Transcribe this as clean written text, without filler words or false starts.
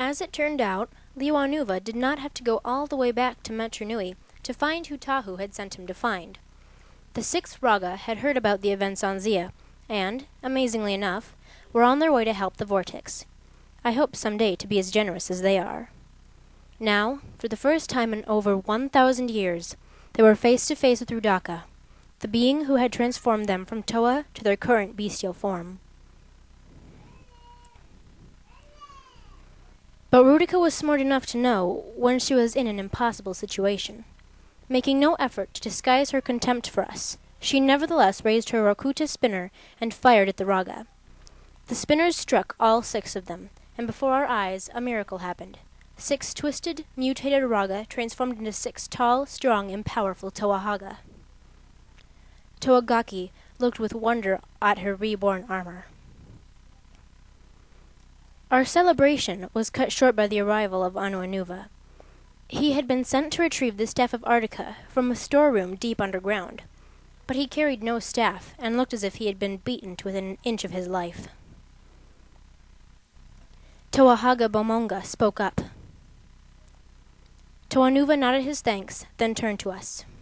As it turned out, Liwanuva did not have to go all the way back to Metru to find who Tahu had sent him to find. The sixth Raga had heard about the events on Zia, and, amazingly enough, were on their way to help the Vortex. I hope someday to be as generous as they are. Now, for the first time in over 1,000 years, they were face to face with Rudaka, the being who had transformed them from Toa to their current bestial form. But Rudaka was smart enough to know when she was in an impossible situation. Making no effort to disguise her contempt for us, she nevertheless raised her Rakuta spinner and fired at the Raga. The spinners struck all 6 of them, and before our eyes a miracle happened. 6 twisted, mutated Raga transformed into 6 tall, strong, and powerful Toahaga. Toagaki looked with wonder at her reborn armor. Our celebration was cut short by the arrival of Anuanuva. He had been sent to retrieve the staff of Artica from a storeroom deep underground, but he carried no staff and looked as if he had been beaten to within an inch of his life. Toahaga Bomonga spoke up. Toanuva nodded his thanks, then turned to us.